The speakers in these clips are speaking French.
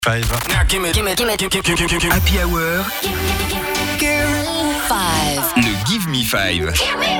Five. Happy Hour. Five. Le Give Me Five.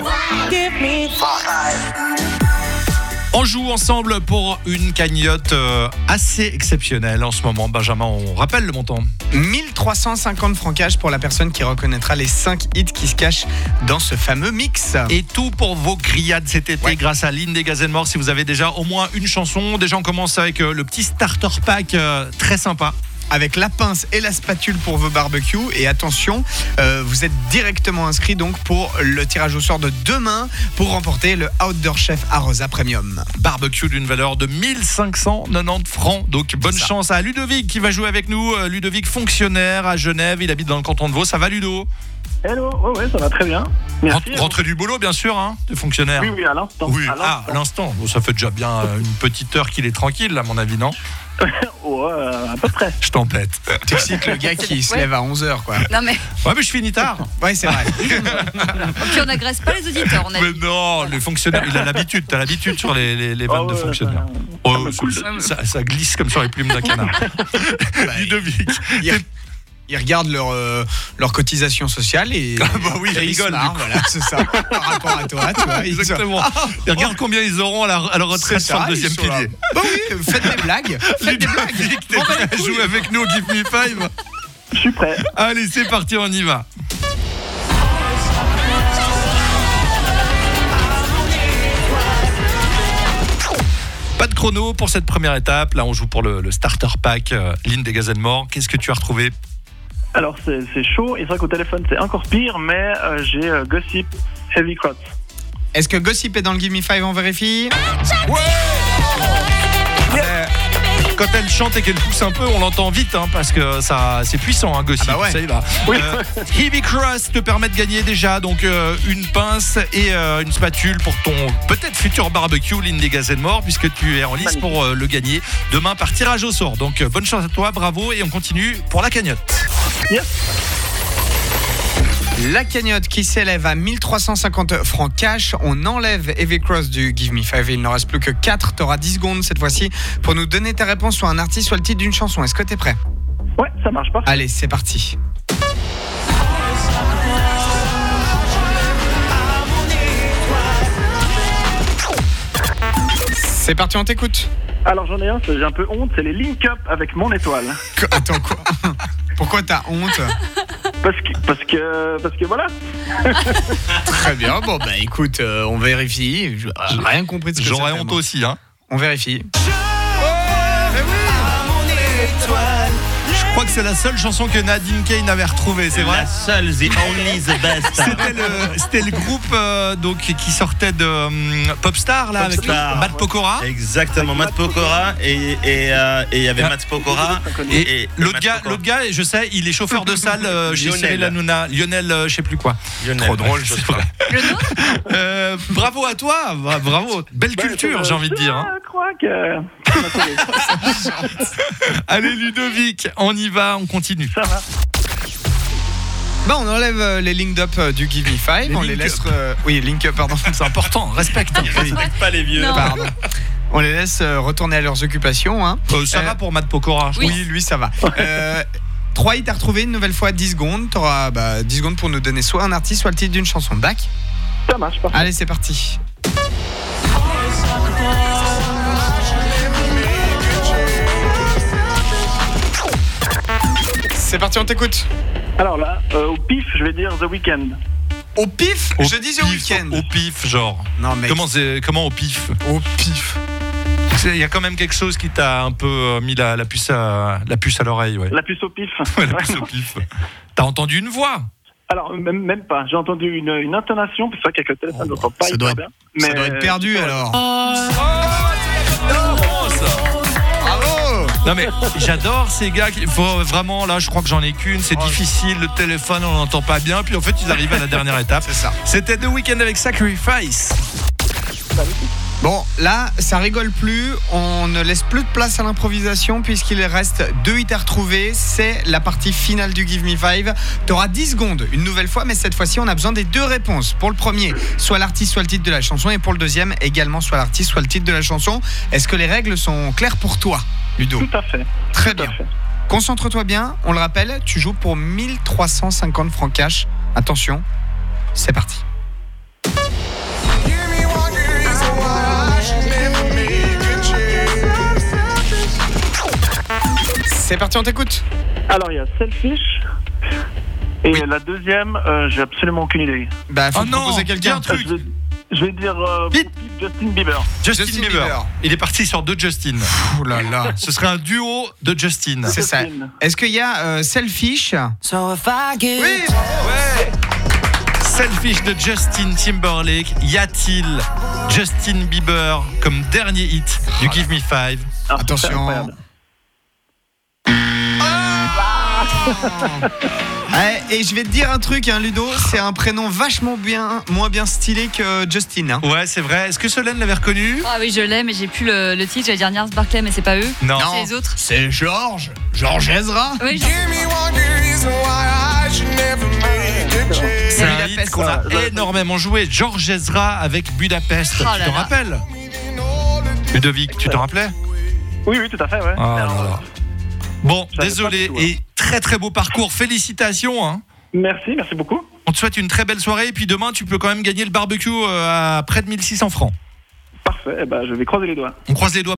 On joue ensemble pour une cagnotte assez exceptionnelle en ce moment. Benjamin, on rappelle le montant. 1350 francs cash pour la personne qui reconnaîtra les 5 hits qui se cachent dans ce fameux mix. Et tout pour vos grillades cet été, Ouais. grâce à Lindsay Gazemore. Si vous avez déjà au moins une chanson, déjà on commence avec le petit starter pack très sympa. Avec la pince et la spatule pour vos barbecues. Et attention, vous êtes directement inscrit donc pour le tirage au sort de demain pour remporter le Outdoor Chef Arosa Premium. Barbecue d'une valeur de 1590 francs. Donc bonne Ça. chance à Ludovic qui va jouer avec nous. Ludovic, fonctionnaire à Genève, il habite dans le canton de Vaud. Ça va Ludo? Hello, ouais, ça va très bien. Merci. Rentrée du boulot bien sûr, hein, de fonctionnaire. Oui, à l'instant. Oui, À à l'instant. Bon, ça fait déjà bien une petite heure qu'il est tranquille, à mon avis, non? Ouais, à peu près. Je t'embête. T'excites le gars qui se lève à 11h quoi. Non mais, Ouais, mais je finis tard. Ouais, c'est vrai. puis on n'agresse pas les auditeurs, on a Mais dit. non, les fonctionnaires, il a l'habitude. T'as l'habitude sur les vannes de fonctionnaires. Oh, ça glisse comme sur les plumes d'un canard. Ludovic. Ils regardent leur cotisation sociale et Ah bah oui, ils et rigolent, se marrent, du coup. voilà, c'est ça. Par rapport à toi, tu vois. Exactement. Et regarde combien ils auront à la retraite sur le deuxième pilier. Bah oui, faites des blagues. Faites des blagues. Ludovic, t'es prêt à jouer avec nous au Give Me Five? Je suis prêt. Allez, c'est parti, on y va. Pas de chrono pour cette première étape. Là, on joue pour le starter pack Lindsay Gazemore. Qu'est-ce que tu as retrouvé? Alors, c'est chaud. Et c'est vrai qu'au téléphone, c'est encore pire, mais j'ai Gossip Heavy Cross. Est-ce que Gossip est dans le Give Me Five, on vérifie? Quand elle chante et qu'elle pousse un peu, on l'entend vite, hein, parce que ça, c'est puissant, hein, Gossip. Ah bah ouais. Ça y va. Oui. Heavy Cross te permet de gagner déjà donc une pince et une spatule pour ton peut-être futur barbecue, Lindsay Gazemore, puisque tu es en lice Magnifique. pour le gagner demain par tirage au sort. Donc bonne chance à toi, bravo, et on continue pour la cagnotte. Yes. La cagnotte qui s'élève à 1350 francs cash. On enlève Heavy Cross du Give Me Five et il n'en reste plus que 4. T'auras 10 secondes cette fois-ci pour nous donner ta réponse sur un artiste, soit le titre d'une chanson. Est-ce que t'es prêt? Ouais, ça marche pas. Allez, c'est parti. C'est parti, on t'écoute. Alors, j'en ai un, j'ai un peu honte, c'est les Link Up avec Mon Étoile. Attends, quoi? Pourquoi t'as honte? Parce que voilà. Très bien, bon bah écoute, on vérifie. J'ai rien compris de ce que J'aurais c'était, honte moi. aussi, hein. On vérifie. Je crois que c'est la seule chanson que Nadine Kane avait retrouvée, c'est vrai. La seule, the only, the best. C'était le groupe donc qui sortait de Popstar là, avec Popstar. Matt Pokora. Exactement, Matt Pokora et il y avait Matt Pokora Et l'autre Matt Pokora. gars, je sais, il est chauffeur de salle chez Lionel. Cyril Hanouna, Lionel, je sais plus quoi. Lionel, Trop drôle, ouais, je je sais sais pas. Le nôtre? Bravo à toi, bravo, belle culture, j'ai envie de dire. Hein. Je crois que... Allez Ludovic, on y va, on continue. Ça va. Bah on enlève les link up du Give Me Five, Les on les link laisse up. oui, link up pardon, C'est important, respecte. Pas les vieux. Non. pardon. On les laisse retourner à leurs occupations hein. Ça va pour Matt Pokora, je Oui, trouve. lui ça va. 3 hits à retrouver une nouvelle fois 10 secondes, t'auras 10 secondes pour nous donner soit un artiste soit le titre d'une chanson. Bac. Ça marche, parfait. Allez, c'est parti. C'est parti, on t'écoute. Alors là, au pif, je vais dire The Weeknd. Au pif, Au je disais au pif, week-end. Au pif, genre. Non mec, Comment au pif? au pif. Il y a quand même quelque chose qui t'a un peu mis la puce à l'oreille, ouais. La puce au pif. Ouais, la puce au pif. T'as entendu une voix? Alors, même pas. J'ai entendu une intonation, puis c'est vrai qu'avec le téléphone, on n'entend pas ça hyper doit être- bien. Ça doit être perdu alors. Bravo! Non mais j'adore ces gars qui faut vraiment là, je crois que j'en ai qu'une, c'est difficile, le téléphone on n'entend pas bien, puis en fait ils arrivent à la dernière étape. C'est ça. C'était The Weeknd avec Sacrifice. Bon, là, ça rigole plus. On ne laisse plus de place à l'improvisation puisqu'il reste 2 hits à retrouver. C'est la partie finale du Give Me Five. T'auras 10 secondes une nouvelle fois, mais cette fois-ci, on a besoin des 2 réponses. Pour le premier, soit l'artiste, soit le titre de la chanson. Et pour le deuxième, également, soit l'artiste, soit le titre de la chanson. Est-ce que les règles sont claires pour toi, Ludo? Tout à fait. Très Tout à bien. fait. Concentre-toi bien, on le rappelle, tu joues pour 1350 francs cash. Attention, c'est parti. C'est parti, on t'écoute. Alors, il y a Selfish. Et la deuxième, j'ai absolument aucune idée. Bah, faut Oh non, proposer dis quelqu'un. un truc. Je vais dire Vite. Justin Bieber. Justin Justin Bieber. Bieber. Il est parti sur deux Justin. Ouh là là. Ce serait un duo de Justin. C'est ça. Est-ce qu'il y a Selfish? Oui. Ouais. Selfish de Justin Timberlake. Y a-t-il Justin Bieber comme dernier hit du Give Me Five? Attention. Et je vais te dire un truc, hein, Ludo, c'est un prénom vachement moins bien stylé que Justin. Hein. Ouais, c'est vrai. Est-ce que Solène l'avait reconnu? Ah oui, je l'ai, mais j'ai plus le titre. J'allais dire Gnarls Barclay, mais c'est pas eux. Non. C'est les autres. C'est George Ezra. Oui, C'est un hit Budapest. qu'on a énormément joué. George Ezra avec Budapest. Oh là Tu te là. rappelles? Ludovic, tu te rappelais? Oui, tout à fait, ouais. Oh là là. Bon, J'avais désolé. pas du tout, Et très très beau parcours. Félicitations. Hein. Merci beaucoup. On te souhaite une très belle soirée. Et puis demain, tu peux quand même gagner le barbecue à près de 1600 francs. Parfait, je vais croiser les doigts. On croise les doigts.